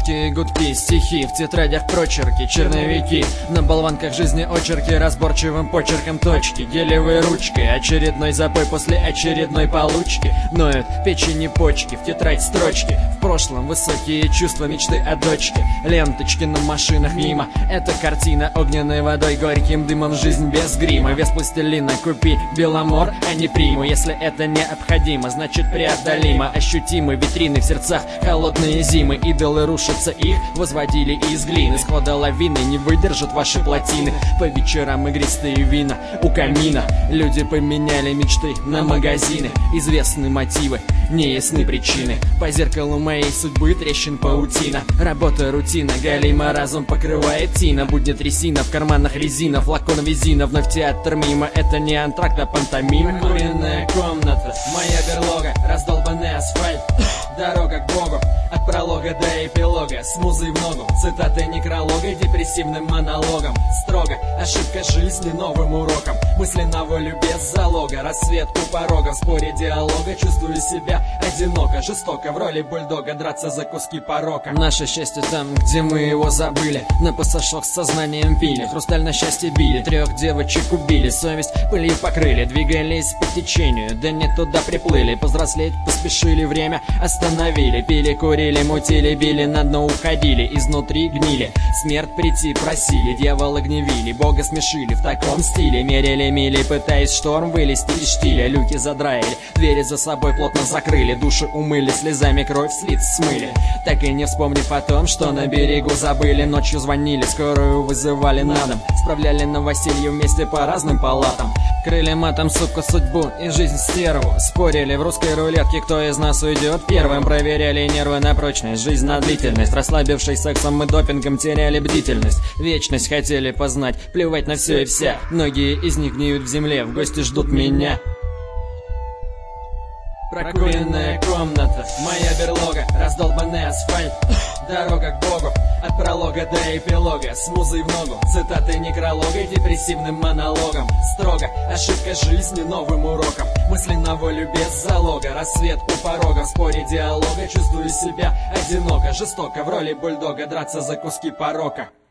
Ногти и гудки, стихи, в тетрадях прочерки, черновики, на болванках жизни очерки, разборчивым почерком точки, гелевой ручкой, очередной запой после очередной получки. Ноют печень и почки, в тетрадь строчки, в прошлом высокие чувства, мечты о дочке, ленточки на машинах мимо. Эта картина огненной водой, горьким дымом, жизнь без грима. Вес пластилина купи, Беломор, а не Приму. Если это необходимо, значит преодолимо. Ощутимы витрины в сердцах, холодные зимы. Идолы рушатся, их возводили из глины. Схода лавины не выдержат ваши плотины. По вечерам игристые вина у камина. Люди поменяли мечты на магазины. Известны мотивы, неясны причины. По зеркалу моей судьбы трещин паутина. Работа рутина, галима разум покрывает тина. Будет трясина, в карманах резина, флакон визина. Вновь театр мимо, это не антракт, а пантомима. Куренная комната, моя берлога, раздолбанный асфальт, дорога к Богу. От пролога до эпилога, с музой в ногу, цитаты некролога, депрессивным монологом. Строго, ошибка жизни новым уроком. Мысли на волю без залога, рассвет у порога. В споре диалога чувствую себя одиноко, жестоко, в роли бульдога, драться за куски порока. Наше счастье там, где мы его забыли. На пассажок с сознанием пили, хрусталь на счастье били, 3 девочек убили, совесть пылью покрыли, двигались по течению, да не туда приплыли. Повзрослеть поспешили, время остановили, пили, курили, мутили, били, на дно уходили, изнутри гнили, смерть прийти просили, дьявола гневили, Бога смешили в таком стиле, мерили мили, пытаясь шторм вылезти из штиля. Люки задраили, двери за собой плотно закрыли, души умыли, слезами кровь с лиц смыли, так и не вспомнив о том, что на берегу забыли. Ночью звонили, скорую вызывали на дом, справляли новоселье вместе по разным палатам. Крыли матом, сука, судьбу и жизнь стерву. Спорили в русской рулетке, кто из нас уйдет первым. Проверяли нервы на прочность, жизнь на длительность. Расслабившись сексом и допингом, теряли бдительность. Вечность хотели познать, плевать на все и вся. Многие из них гниют в земле, в гости ждут меня. Прокуренная комната, моя берлога, раздолбанный асфальт, дорога к Богу. От пролога до эпилога, с музой в ногу, цитаты некролога, депрессивным монологом. Строго, ошибка жизни новым уроком. Мысли на волю без залога, рассвет у порога. В споре диалога чувствую себя одиноко, жестоко, в роли бульдога, драться за куски порока.